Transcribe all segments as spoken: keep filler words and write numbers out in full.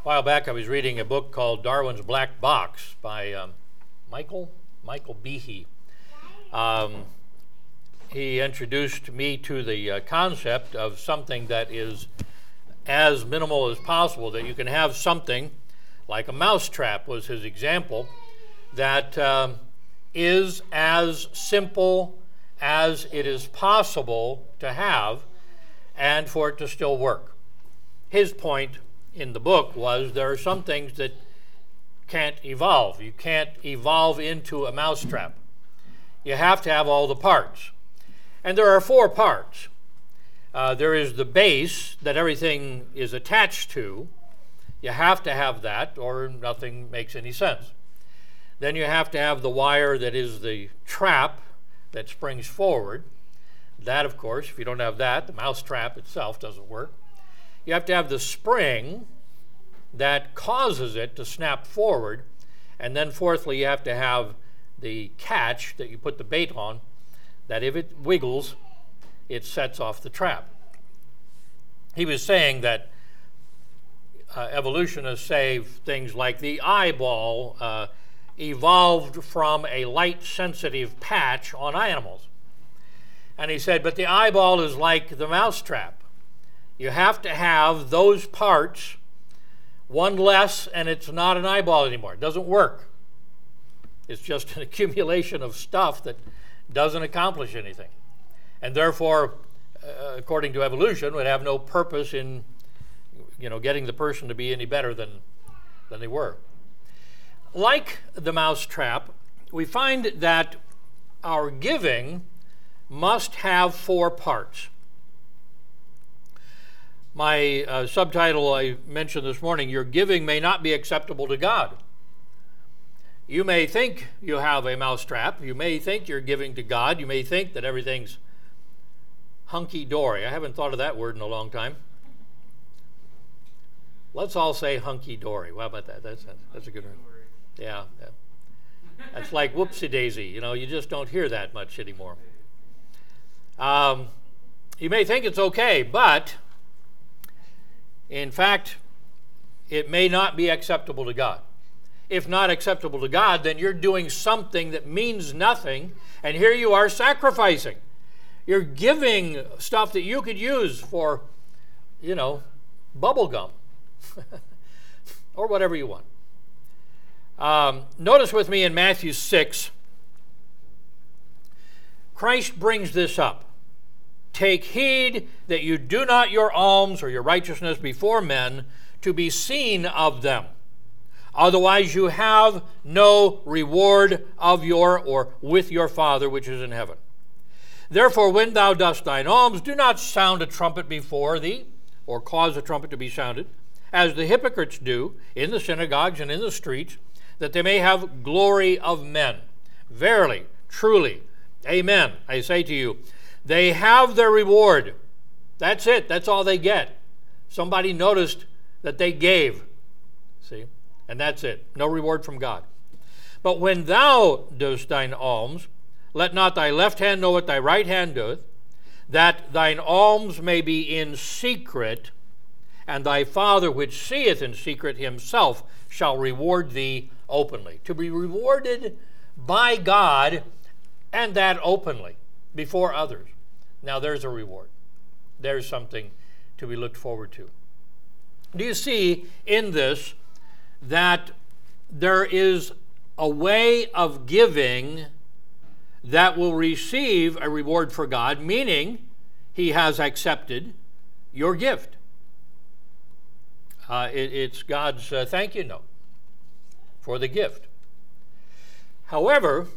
A while back I was reading a book called Darwin's Black Box by um, Michael Michael Behe. Um, he introduced me to the uh, concept of something that is as minimal as possible, that you can have something like a mousetrap was his example, that um, is as simple as it is possible to have and for it to still work. His point in the book was there are some things that can't evolve. You can't evolve into a mousetrap. You have to have all the parts. And there are four parts. Uh, there is the base that everything is attached to. You have to have that or nothing makes any sense. Then you have to have the wire that is the trap that springs forward. That, of course, if you don't have that, the mousetrap itself doesn't work. You have to have the spring that causes it to snap forward. And then fourthly, you have to have the catch that you put the bait on, that if it wiggles, it sets off the trap. He was saying that uh, evolutionists say things like the eyeball uh, evolved from a light-sensitive patch on animals. And he said, but the eyeball is like the mousetrap. You have to have those parts, one less, and it's not an eyeball anymore. It doesn't work. It's just an accumulation of stuff that doesn't accomplish anything. And therefore, uh, according to evolution, would have no purpose in, you know, getting the person to be any better than, than they were. Like the mousetrap, we find that our giving must have four parts. My uh, subtitle I mentioned this morning, your giving may not be acceptable to God. You may think you have a mousetrap. You may think you're giving to God. You may think that everything's hunky-dory. I haven't thought of that word in a long time. Let's all say hunky-dory. How about that? That's, that's a good one. Yeah, yeah. That's like whoopsie-daisy. You know, you just don't hear that much anymore. Um, you may think it's okay, but in fact, it may not be acceptable to God. If not acceptable to God, then you're doing something that means nothing, and here you are sacrificing. You're giving stuff that you could use for, you know, bubble gum or whatever you want. Um, notice with me in Matthew six, Christ brings this up. Take heed that you do not your alms or your righteousness before men to be seen of them. Otherwise you have no reward of your or with your Father which is in heaven. Therefore when thou dost thine alms, do not sound a trumpet before thee, or cause a trumpet to be sounded, as the hypocrites do in the synagogues and in the streets, that they may have glory of men. Verily, truly, amen, I say to you, they have their reward. That's it. That's all they get. Somebody noticed that they gave. See? And that's it. No reward from God. But when thou doest thine alms, let not thy left hand know what thy right hand doeth, that thine alms may be in secret, and thy Father which seeth in secret himself shall reward thee openly. To be rewarded by God, and that openly, before others. Now there's a reward. There's something to be looked forward to. Do you see in this that there is a way of giving that will receive a reward for God, meaning he has accepted your gift? Uh, it, it's God's uh, thank you note for the gift. However,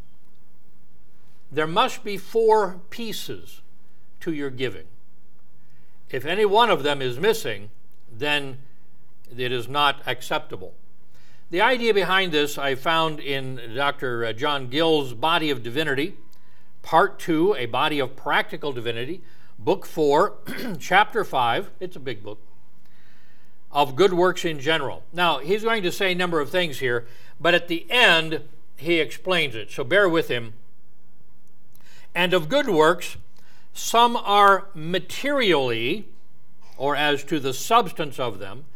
there must be four pieces to your giving. If any one of them is missing, then it is not acceptable. The idea behind this I found in Doctor John Gill's Body of Divinity, Part two, A Body of Practical Divinity, Book four, Chapter five, it's a big book, of good works in general. Now, he's going to say a number of things here, but at the end, he explains it, so bear with him. And of good works, some are materially, or as to the substance of them,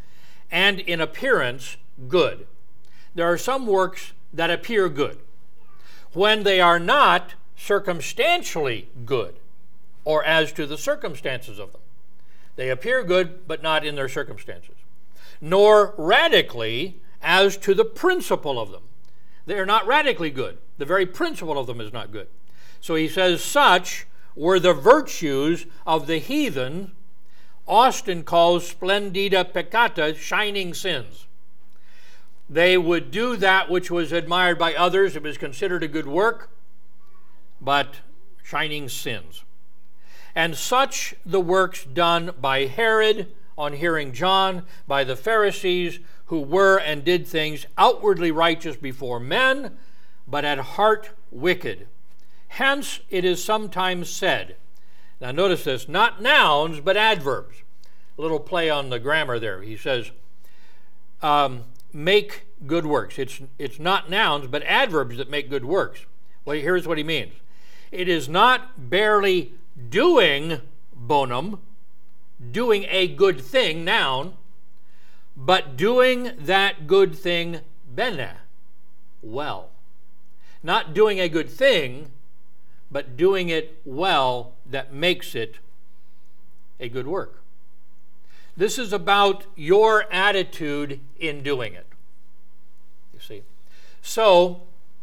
and in appearance good. There are some works that appear good when they are not circumstantially good, or as to the circumstances of them. They appear good, but not in their circumstances. Nor radically as to the principle of them. They are not radically good. The very principle of them is not good. So he says, such were the virtues of the heathen. Austin calls splendida peccata, shining sins. They would do that which was admired by others. It was considered a good work, but shining sins. And such the works done by Herod on hearing John, by the Pharisees, who were and did things outwardly righteous before men, but at heart wicked. Hence it is sometimes said, now notice this, not nouns, but adverbs. A little play on the grammar there. He says, um, make good works. It's, it's not nouns, but adverbs that make good works. Well, here's what he means. It is not barely doing bonum, doing a good thing, noun, but doing that good thing bene, well. Not doing a good thing, but doing it well that makes it a good work. This is about your attitude in doing it. You see. So,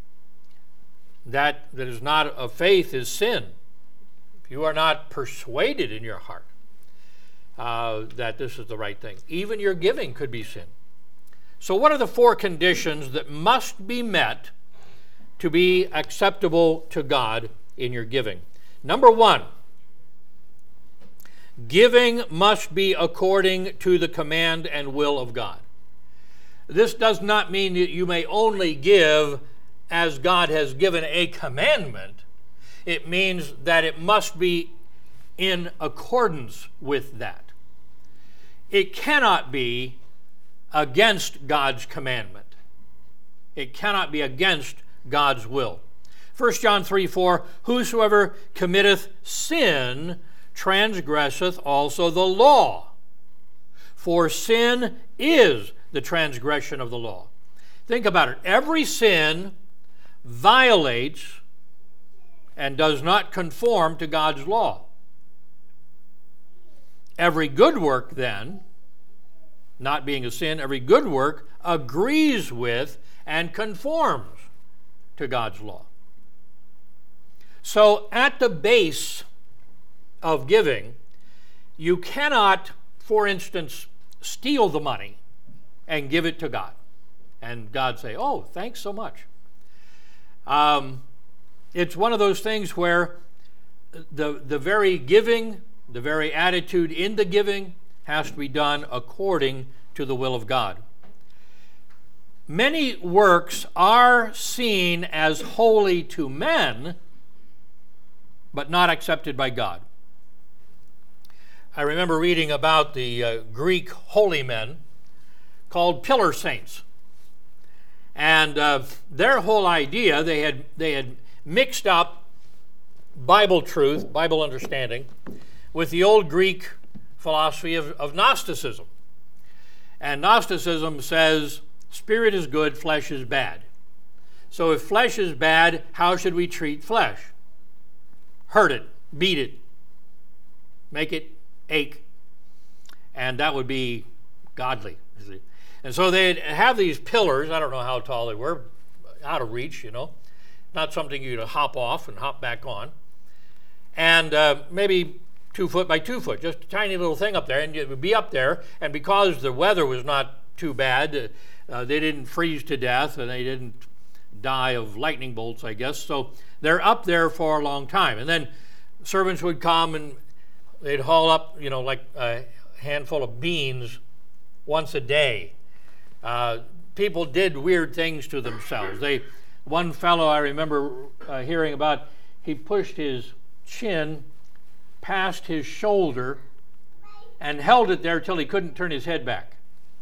that that is not of faith is sin. If you are not persuaded in your heart uh, that this is the right thing, even your giving could be sin. So what are the four conditions that must be met to be acceptable to God in your giving? Number one, giving must be according to the command and will of God. This does not mean that you may only give as God has given a commandment. It means that it must be in accordance with that. It cannot be against God's commandment. It cannot be against God's will. First John three four, whosoever committeth sin transgresseth also the law. For sin is the transgression of the law. Think about it. Every sin violates and does not conform to God's law. Every good work, then, not being a sin, every good work agrees with and conforms to God's law. So at the base of giving, you cannot, for instance, steal the money and give it to God. And God say, oh, thanks so much. Um, it's one of those things where the, the very giving, the very attitude in the giving has to be done according to the will of God. Many works are seen as holy to men, but not accepted by God. I remember reading about the uh, Greek holy men called pillar saints. And uh, their whole idea, they had, they had mixed up Bible truth, Bible understanding, with the old Greek philosophy of, of Gnosticism. And Gnosticism says, spirit is good, flesh is bad. So if flesh is bad, how should we treat flesh? Hurt it, beat it, make it ache. And that would be godly. You see. And so they'd have these pillars. I don't know how tall they were, out of reach, you know. Not something you'd hop off and hop back on. And uh, maybe two foot by two foot, just a tiny little thing up there. And it would be up there. And because the weather was not too bad, uh, they didn't freeze to death and they didn't die of lightning bolts, I guess. So they're up there for a long time. And then servants would come and they'd haul up, you know, like a handful of beans once a day. Uh, people did weird things to themselves. They, one fellow I remember uh, hearing about, he pushed his chin past his shoulder and held it there till he couldn't turn his head back.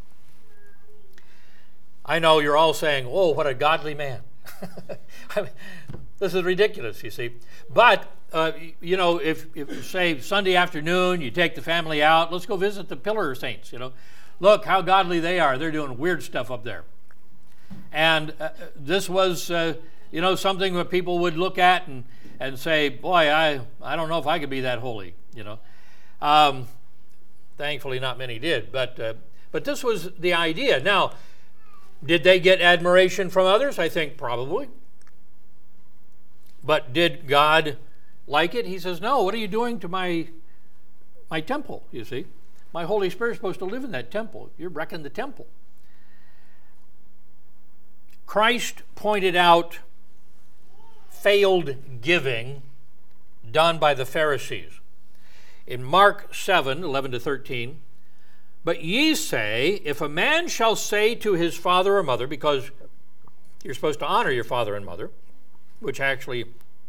I know you're all saying, "Oh, what a godly man." I mean, this is ridiculous, you see. But, uh, you know, if, if, say, Sunday afternoon, you take the family out, let's go visit the pillar saints, you know. look how godly they are. They're doing weird stuff up there. And uh, this was, uh, you know, something that people would look at and, and say, boy, I, I don't know if I could be that holy, you know. Um, thankfully, not many did. But, uh, but this was the idea. Now, did they get admiration from others? I think probably. But did God like it? He says, no, what are you doing to my, my temple, you see? My Holy Spirit is supposed to live in that temple. You're wrecking the temple. Christ pointed out failed giving done by the Pharisees. In Mark seven, eleven to thirteen, but ye say, if a man shall say to his father or mother, because you're supposed to honor your father and mother, which actually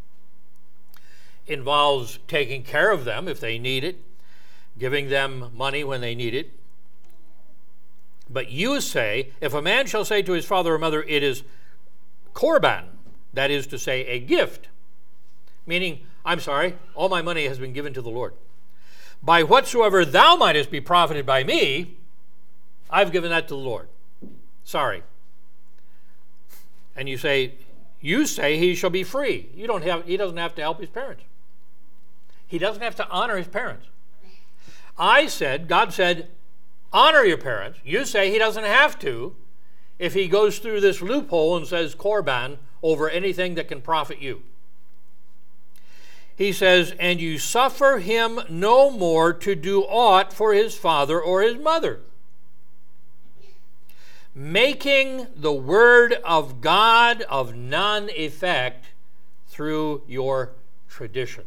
involves taking care of them if they need it, giving them money when they need it. But you say, if a man shall say to his father or mother, it is korban, that is to say, a gift, meaning, I'm sorry, all my money has been given to the Lord. By whatsoever thou mightest be profited by me, I've given that to the Lord. Sorry. And you say, you say he shall be free. You don't have, he doesn't have to help his parents. He doesn't have to honor his parents. I said, God said, honor your parents. You say he doesn't have to if he goes through this loophole and says korban over anything that can profit you. He says, and you suffer him no more to do aught for his father or his mother, making the word of God of none effect through your tradition,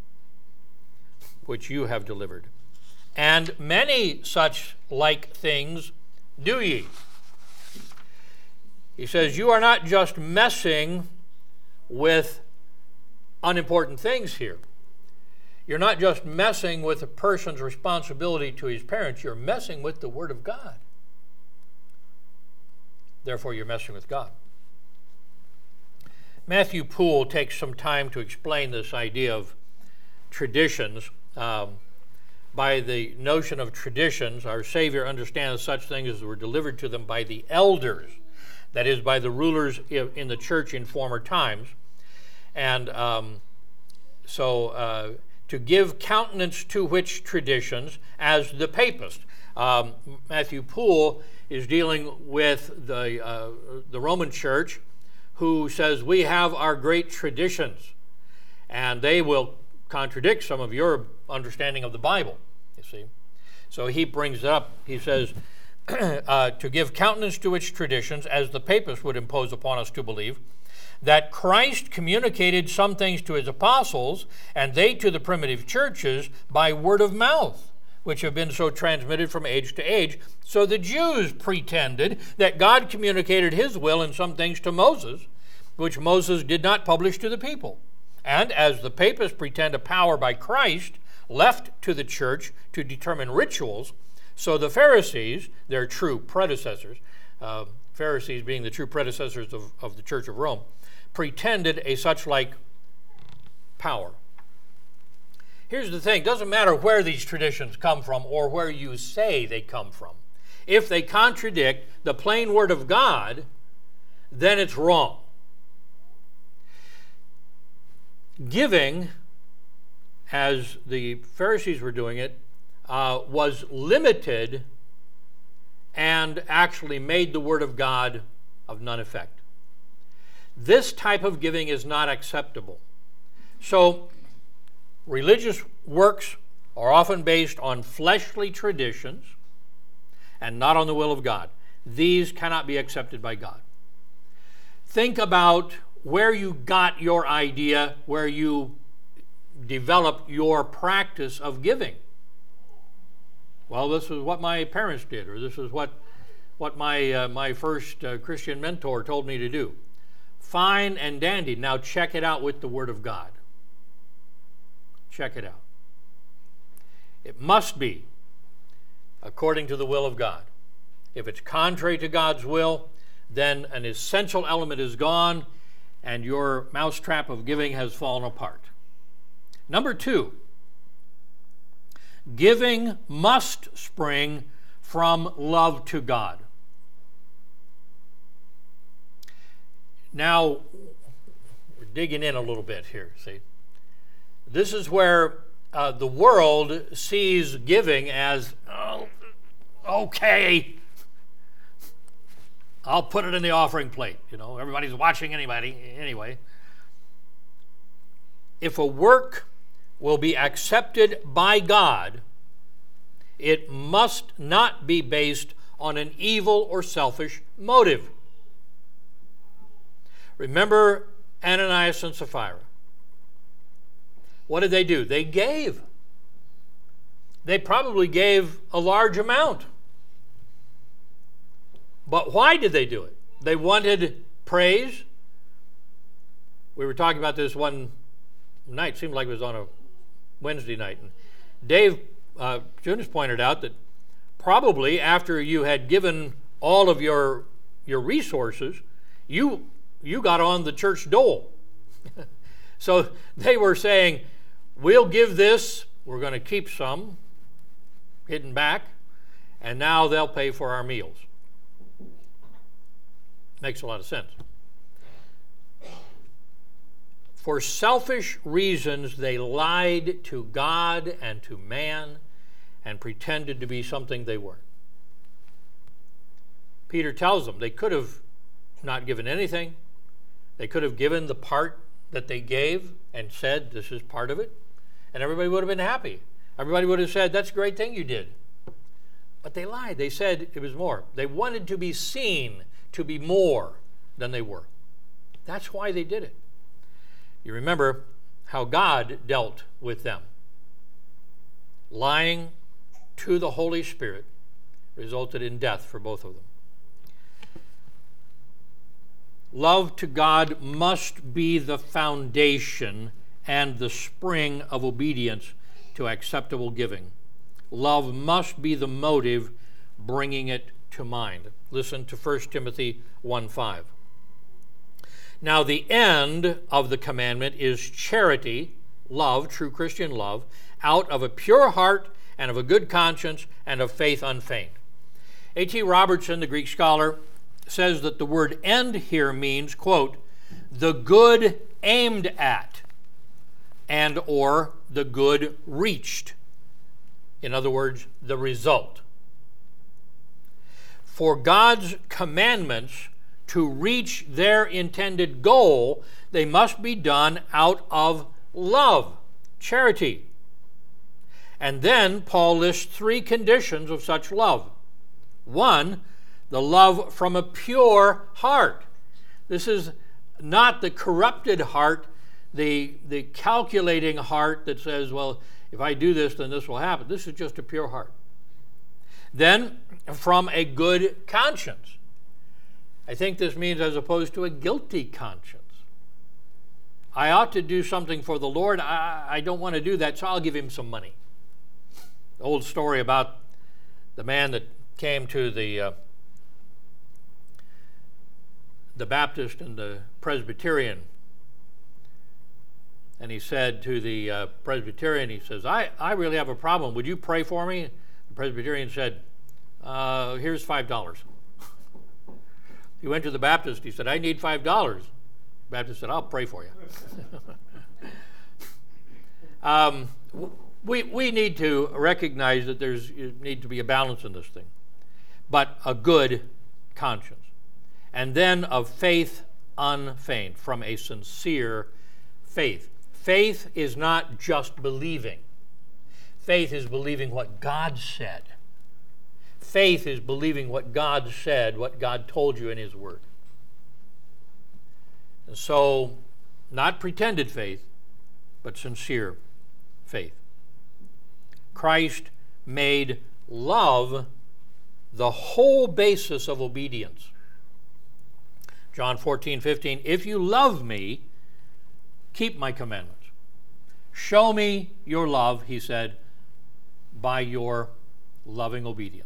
which you have delivered. And many such like things do ye. He says, you are not just messing with unimportant things here. You're not just messing with a person's responsibility to his parents. You're messing with the Word of God. Therefore, you're messing with God. Matthew Poole takes some time to explain this idea of traditions. Um, by the notion of traditions, our Savior understands such things as were delivered to them by the elders, that is, by the rulers in the church in former times. And um, so uh, to give countenance to which traditions, as the papist. Um, Matthew Poole is dealing with the, uh, the Roman church, who says, we have our great traditions. And they will contradict some of your understanding of the Bible, you see. So he brings it up. He says, uh, to give countenance to which traditions, as the papists would impose upon us to believe, that Christ communicated some things to his apostles, and they to the primitive churches by word of mouth, which have been so transmitted from age to age. So the Jews pretended that God communicated his will in some things to Moses, which Moses did not publish to the people. And as the papists pretend a power by Christ left to the church to determine rituals, so the Pharisees, their true predecessors, uh, Pharisees being the true predecessors of, of the Church of Rome, pretended a such like power. Here's the thing, doesn't matter where these traditions come from or where you say they come from. If they contradict the plain word of God, then it's wrong. Giving, as the Pharisees were doing it, uh, was limited and actually made the word of God of none effect. This type of giving is not acceptable. So, religious works are often based on fleshly traditions and not on the will of God. These cannot be accepted by God. Think about where you got your idea, where you developed your practice of giving. Well, this is what my parents did, or this is what, what my, uh, my first uh, Christian mentor told me to do. Fine and dandy. Now check it out with the Word of God. Check it out. It must be according to the will of God. If it's contrary to God's will, then an essential element is gone and your mousetrap of giving has fallen apart. Number two, giving must spring from love to God. Now, we're digging in a little bit here, see. This is where uh, the world sees giving as, oh, okay, I'll put it in the offering plate. You know, everybody's watching anybody anyway. If a work will be accepted by God, it must not be based on an evil or selfish motive. Remember Ananias and Sapphira. What did they do? They gave. They probably gave a large amount. But why did they do it? They wanted praise. We were talking about this one night. Seemed like it was on a Wednesday night. And Dave uh, Jonas pointed out that probably after you had given all of your your resources, you you got on the church dole. So they were saying, we'll give this, we're going to keep some hidden back, and now they'll pay for our meals. Makes a lot of sense. For selfish reasons, they lied to God and to man and pretended to be something they weren't. Peter tells them they could have not given anything. They could have given the part that they gave and said, this is part of it, and everybody would have been happy. Everybody would have said, that's a great thing you did. But they lied. They said it was more. They wanted to be seen to be more than they were. That's why they did it. You remember how God dealt with them. Lying to the Holy Spirit resulted in death for both of them. Love to God must be the foundation and the spring of obedience to acceptable giving. Love must be the motive bringing it to mind. Listen to First Timothy one five. Now the end of the commandment is charity, love, true Christian love, out of a pure heart and of a good conscience and of faith unfeigned. A T Robertson, the Greek scholar, says that the word end here means, quote, the good aimed at and or the good reached. In other words, the result. For God's commandments to reach their intended goal, they must be done out of love, charity. And then Paul lists three conditions of such love. One, the love from a pure heart. This is not the corrupted heart, the, the calculating heart that says, well, if I do this, then this will happen. This is just a pure heart. Then, from a good conscience. I think this means as opposed to a guilty conscience. I ought to do something for the Lord. I, I don't want to do that, so I'll give him some money. The old story about the man that came to the uh, the Baptist and the Presbyterian, and he said to the uh, Presbyterian, he says, I, I really have a problem. Would you pray for me? The Presbyterian said, uh, here's five dollars. He went to the Baptist. He said, I need five dollars. The Baptist said, I'll pray for you. um, we, we need to recognize that there's need to be a balance in this thing, but a good conscience. And then of faith unfeigned, from a sincere faith. Faith is not just believing. Faith is believing what God said. Faith is believing what God said, what God told you in his word. And so, not pretended faith, but sincere faith. Christ made love the whole basis of obedience. John fourteen fifteen, if you love me, keep my commandments. Show me your love, he said, by your loving obedience.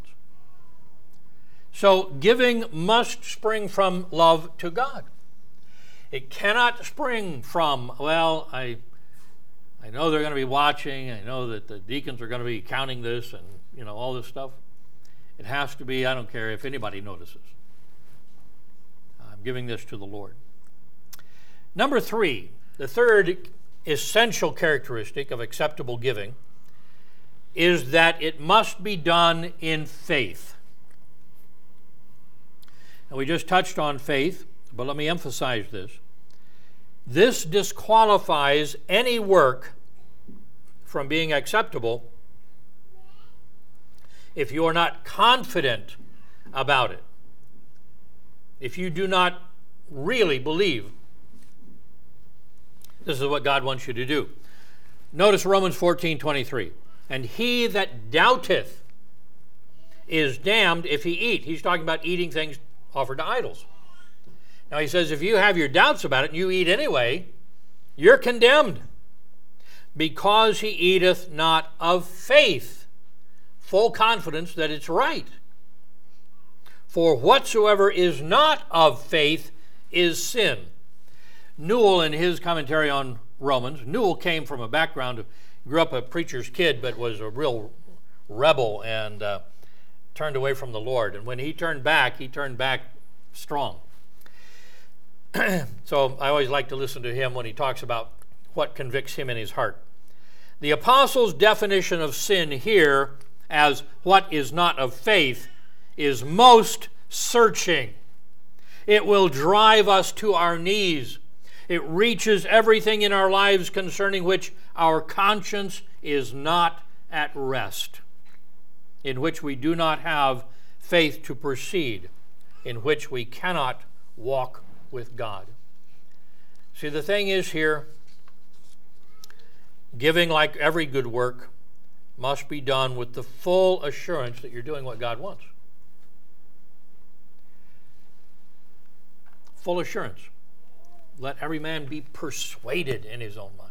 So giving must spring from love to God. It cannot spring from, well, I I know they're going to be watching, I know that the deacons are going to be counting this and, you know, all this stuff. It has to be, I don't care if anybody notices. I'm giving this to the Lord. Number three, the third essential characteristic of acceptable giving is that it must be done in faith. And we just touched on faith, but let me emphasize this. This disqualifies any work from being acceptable if you are not confident about it. If you do not really believe this is what God wants you to do. Notice Romans fourteen twenty-three. And he that doubteth is damned if he eat. He's talking about eating things offered to idols. Now he says if you have your doubts about it and you eat anyway, you're condemned, because he eateth not of faith. Full confidence that it's right. For whatsoever is not of faith is sin. Newell, in his commentary on Romans, Newell came from a background of, grew up a preacher's kid, but was a real rebel and uh, turned away from the Lord. And when he turned back, he turned back strong. So I always like to listen to him when he talks about what convicts him in his heart. The apostle's definition of sin here as what is not of faith is most searching. It will drive us to our knees. It reaches everything in our lives concerning which our conscience is not at rest, in which we do not have faith to proceed, in which we cannot walk with God. See, the thing is here, giving, like every good work, must be done with the full assurance that you're doing what God wants. Full assurance. Let every man be persuaded in his own mind.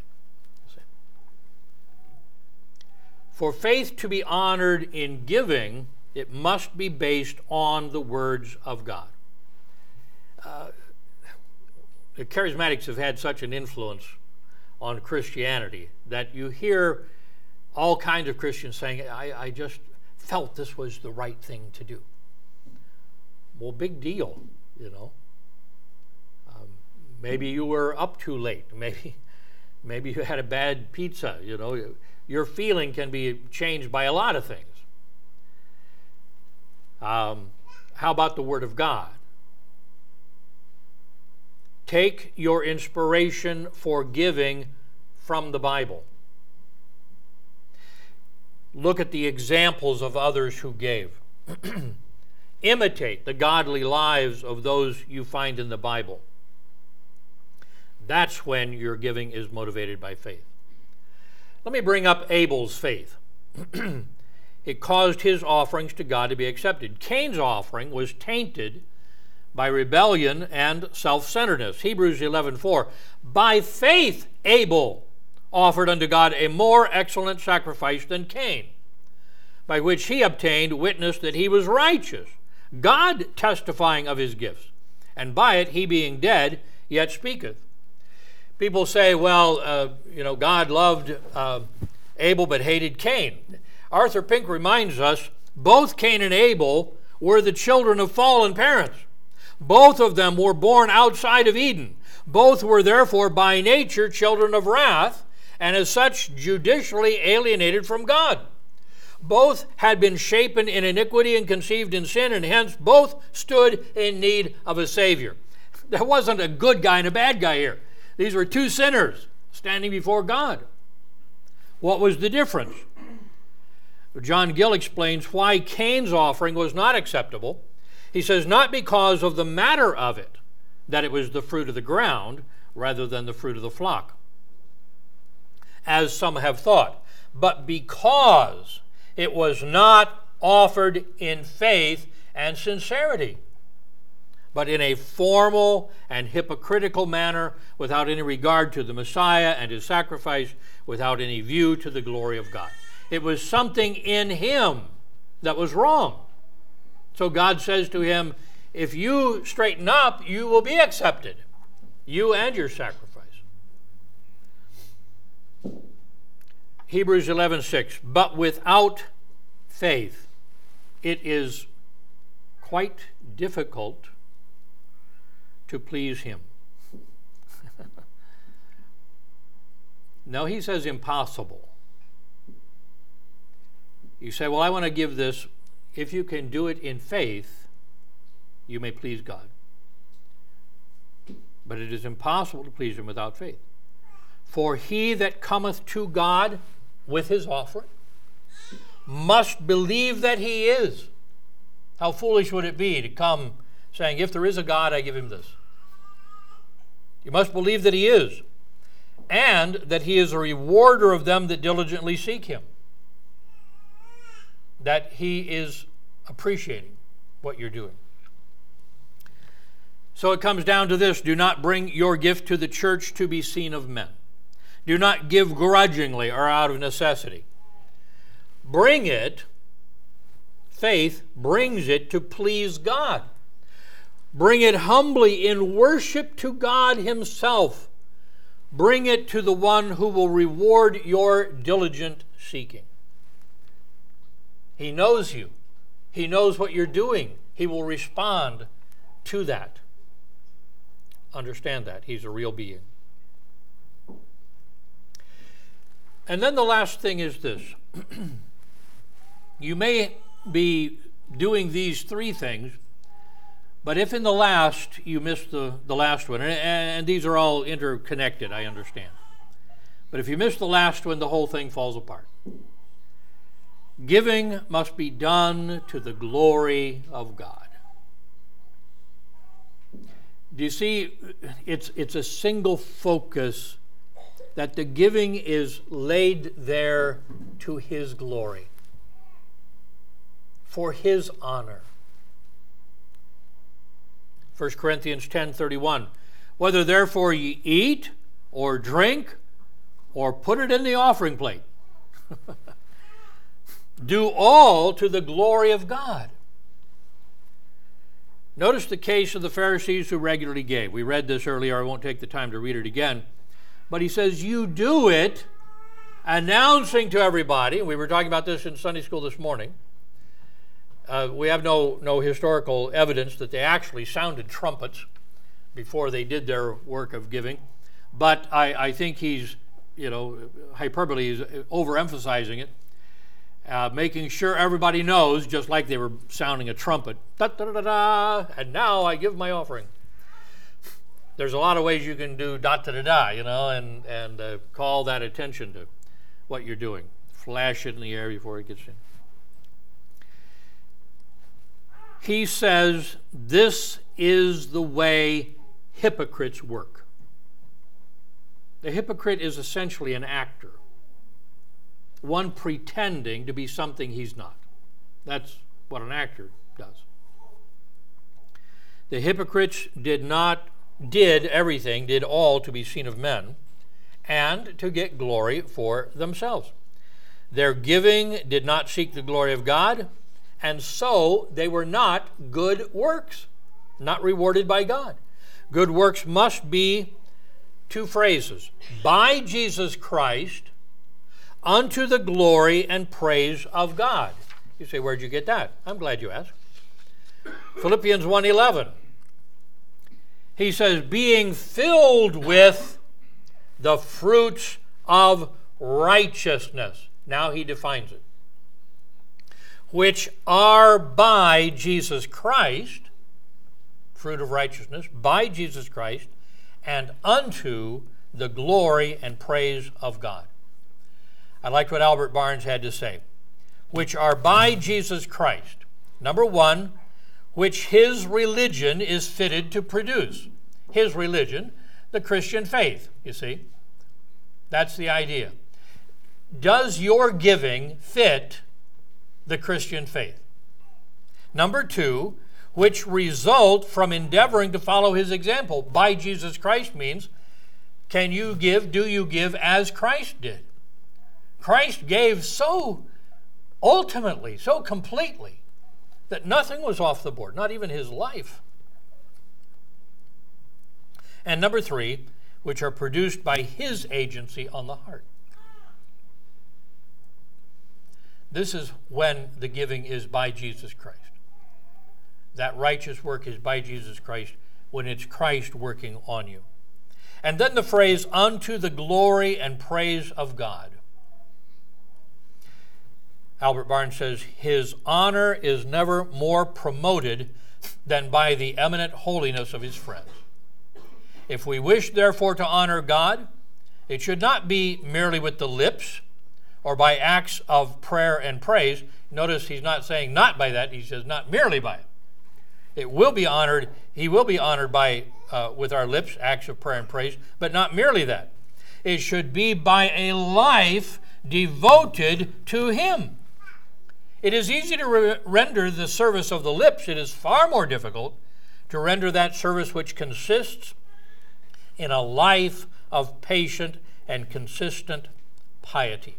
For faith to be honored in giving, it must be based on the words of God. Uh, the charismatics have had such an influence on Christianity that you hear all kinds of Christians saying, I, I just felt this was the right thing to do. Well, big deal, you know. Um, maybe you were up too late. Maybe, maybe you had a bad pizza, you know. Your feeling can be changed by a lot of things. Um, how about the Word of God? Take your inspiration for giving from the Bible. Look at the examples of others who gave. Imitate the godly lives of those you find in the Bible. That's when your giving is motivated by faith. Let me bring up Abel's faith. It caused his offerings to God to be accepted. Cain's offering was tainted by rebellion and self-centeredness. Hebrews eleven four. By faith Abel offered unto God a more excellent sacrifice than Cain, by which he obtained witness that he was righteous, God testifying of his gifts, and by it he being dead yet speaketh. People say, well, uh, you know, God loved uh, Abel but hated Cain. Arthur Pink reminds us both Cain and Abel were the children of fallen parents. Both of them were born outside of Eden. Both were therefore by nature children of wrath, and as such judicially alienated from God. Both had been shapen in iniquity and conceived in sin, and hence both stood in need of a Savior. There wasn't a good guy and a bad guy here. These were two sinners standing before God. What was the difference? John Gill explains why Cain's offering was not acceptable. He says, not because of the matter of it, that it was the fruit of the ground rather than the fruit of the flock, as some have thought, but because it was not offered in faith and sincerity, but in a formal and hypocritical manner, without any regard to the Messiah and his sacrifice, without any view to the glory of God. It was something in him that was wrong. So God says to him, if you straighten up, you will be accepted, you and your sacrifice. Hebrews eleven six, but without faith it is quite difficult to please him. No, he says impossible. You say, well, I want to give this. If you can do it in faith, you may please God. But it is impossible to please him without faith. For he that cometh to God with his offering must believe that he is. How foolish would it be to come saying, if there is a God, I give him this. You must believe that he is, and that he is a rewarder of them that diligently seek him. That he is appreciating what you're doing. So it comes down to this: do not bring your gift to the church to be seen of men. Do not give grudgingly or out of necessity. Bring it, faith brings it to please God. Bring it humbly in worship to God himself. Bring it to the one who will reward your diligent seeking. He knows you. He knows what you're doing. He will respond to that. Understand that. He's a real being. And then the last thing is this. You may be doing these three things, but if in the last you miss the, the last one, and, and these are all interconnected, I understand. But if you miss the last one, the whole thing falls apart. Giving must be done to the glory of God. Do you see, it's, it's a single focus that the giving is laid there to his glory, for his honor. First Corinthians ten thirty-one, whether therefore ye eat or drink or put it in the offering plate, do all to the glory of God. Notice the case of the Pharisees who regularly gave. We read this earlier. I won't take the time to read it again. But he says, you do it announcing to everybody. We were talking about this in Sunday school this morning. Uh, we have no, no historical evidence that they actually sounded trumpets before they did their work of giving. But I, I think he's, you know, hyperbole is overemphasizing it. Uh, making sure everybody knows, just like they were sounding a trumpet, da, da, da, da, and now I give my offering. There's a lot of ways you can do da da da da, you know, and and uh, call that attention to what you're doing. Flash it in the air before it gets in. He says this is the way hypocrites work. The hypocrite is essentially an actor. One pretending to be something he's not. That's what an actor does. The hypocrites did not, did everything, did all to be seen of men and to get glory for themselves. Their giving did not seek the glory of God, and so they were not good works, not rewarded by God. Good works must be two phrases: by Jesus Christ, unto the glory and praise of God. You say, where'd you get that? I'm glad you asked. Philippians one eleven. He says, being filled with the fruits of righteousness. Now he defines it. Which are by Jesus Christ, fruit of righteousness, by Jesus Christ, and unto the glory and praise of God. I liked what Albert Barnes had to say. Which are by Jesus Christ. Number one, which his religion is fitted to produce. His religion, the Christian faith, you see. That's the idea. Does your giving fit the Christian faith? Number two, which result from endeavoring to follow his example. By Jesus Christ means, can you give, do you give as Christ did? Christ gave so ultimately, so completely, that nothing was off the board, not even his life. And number three, which are produced by his agency on the heart. This is when the giving is by Jesus Christ. That righteous work is by Jesus Christ when it's Christ working on you. And then the phrase, unto the glory and praise of God. Albert Barnes says, his honor is never more promoted than by the eminent holiness of his friends. If we wish, therefore, to honor God, it should not be merely with the lips or by acts of prayer and praise. Notice he's not saying not by that. He says not merely by it. It will be honored. He will be honored by uh, with our lips, acts of prayer and praise, but not merely that. It should be by a life devoted to him. It is easy to re- render the service of the lips. It is far more difficult to render that service which consists in a life of patient and consistent piety.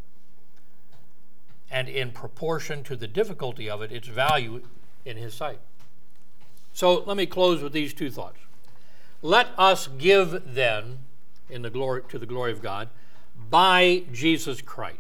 And in proportion to the difficulty of it, its value in his sight. So let me close with these two thoughts. Let us give then, in the glory, to the glory of God, by Jesus Christ.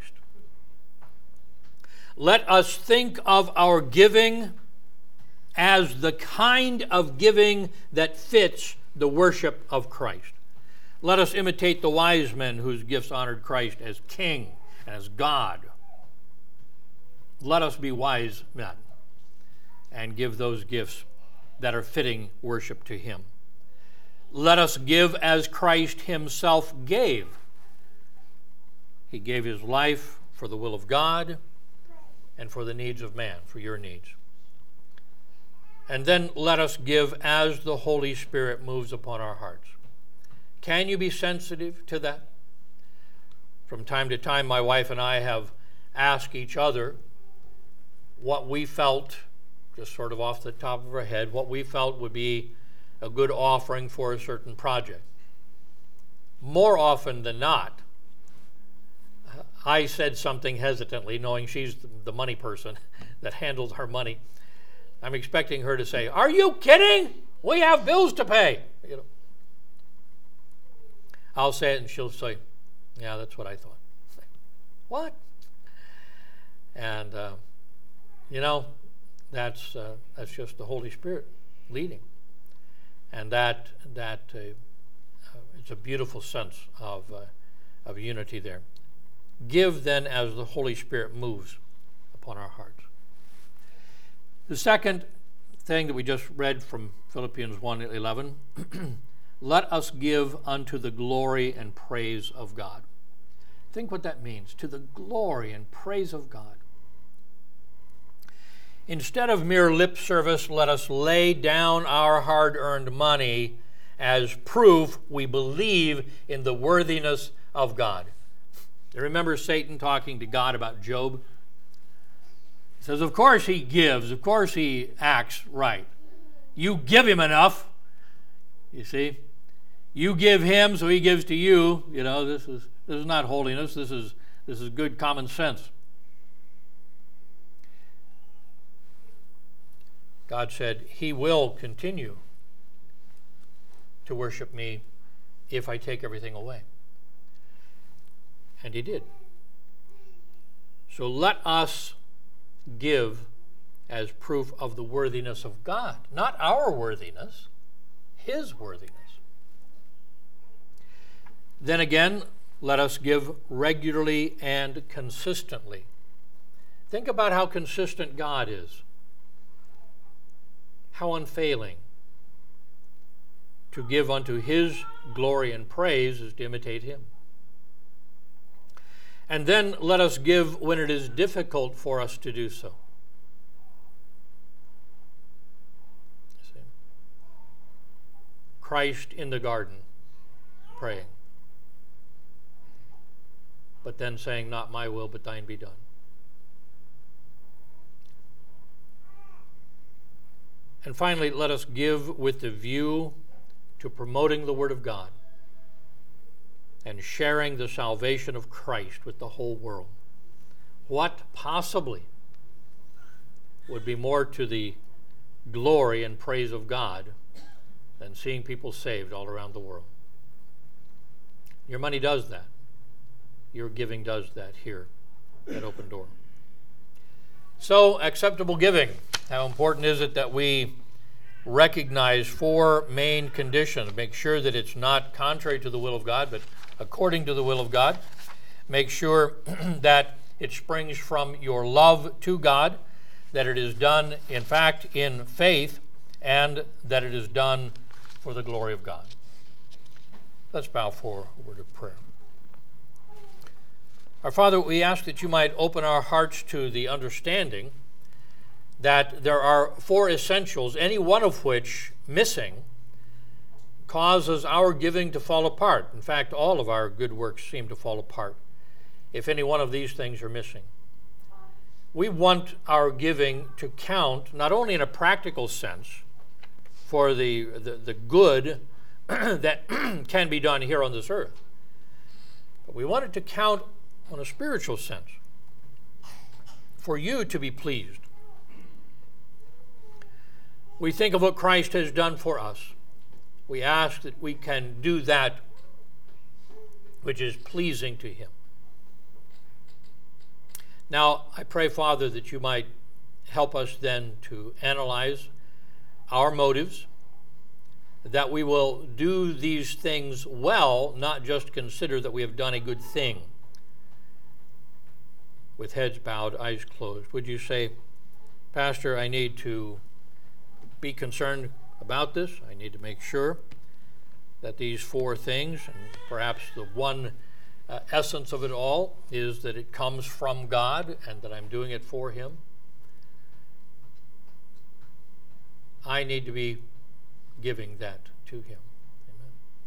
Let us think of our giving as the kind of giving that fits the worship of Christ. Let us imitate the wise men whose gifts honored Christ as King and as God. Let us be wise men and give those gifts that are fitting worship to him. Let us give as Christ himself gave. He gave his life for the will of God and for the needs of man, for your needs. And then let us give as the Holy Spirit moves upon our hearts. Can you be sensitive to that? From time to time, my wife and I have asked each other what we felt, just sort of off the top of our head, what we felt would be a good offering for a certain project. More often than not, I said something hesitantly, knowing she's the money person that handles our money. I'm expecting her to say, "Are you kidding? We have bills to pay." You know. I'll say it and she'll say, "Yeah, that's what I thought." What? And uh, you know, that's uh, that's just the Holy Spirit leading, and that that uh, uh, it's a beautiful sense of uh, of unity there. Give then as the Holy Spirit moves upon our hearts. The second thing that we just read from Philippians one eleven, let us give unto the glory and praise of God. Think what that means, to the glory and praise of God. Instead of mere lip service, let us lay down our hard-earned money as proof we believe in the worthiness of God. You remember Satan talking to God about Job? He says, of course he gives, of course he acts right. You give him enough, you see. You give him, so he gives to you. You know, this is this is not holiness, this is this is good common sense. God said, he will continue to worship me if I take everything away. And he did. So let us give as proof of the worthiness of God, not our worthiness, his worthiness. Then again, let us give regularly and consistently. Think about how consistent God is. How unfailing. To give unto his glory and praise is to imitate him. And then let us give when it is difficult for us to do so. See? Christ in the garden, praying. But then saying, not my will, but thine be done. And finally, let us give with the view to promoting the Word of God and sharing the salvation of Christ with the whole world. What possibly would be more to the glory and praise of God than seeing people saved all around the world? Your money does that. Your giving does that here at Open Door. So, acceptable giving. How important is it that we recognize four main conditions? Make sure that it's not contrary to the will of God, but according to the will of God. Make sure that it springs from your love to God, that it is done, in fact, in faith, and that it is done for the glory of God. Let's bow for a word of prayer. Our Father, we ask that you might open our hearts to the understanding that there are four essentials, any one of which missing causes our giving to fall apart. In fact, all of our good works seem to fall apart if any one of these things are missing. We want our giving to count not only in a practical sense for the, the, the good that can be done here on this earth, but we want it to count on a spiritual sense for you to be pleased. We think of what Christ has done for us. We ask that we can do that which is pleasing to him. Now, I pray, Father, that you might help us then to analyze our motives, that we will do these things well, not just consider that we have done a good thing. With heads bowed, eyes closed, would you say, Pastor, I need to be concerned about this. I need to make sure that these four things, and perhaps the one uh, essence of it all, is that it comes from God and that I'm doing it for him. I need to be giving that to him. Amen.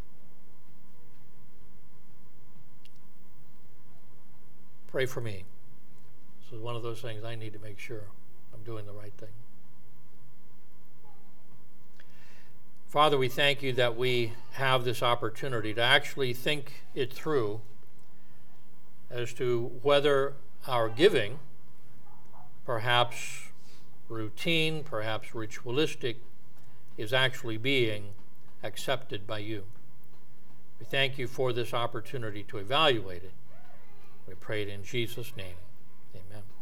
Pray for me. This is one of those things I need to make sure I'm doing the right thing. Father, we thank you that we have this opportunity to actually think it through as to whether our giving, perhaps routine, perhaps ritualistic, is actually being accepted by you. We thank you for this opportunity to evaluate it. We pray it in Jesus' name. Amen.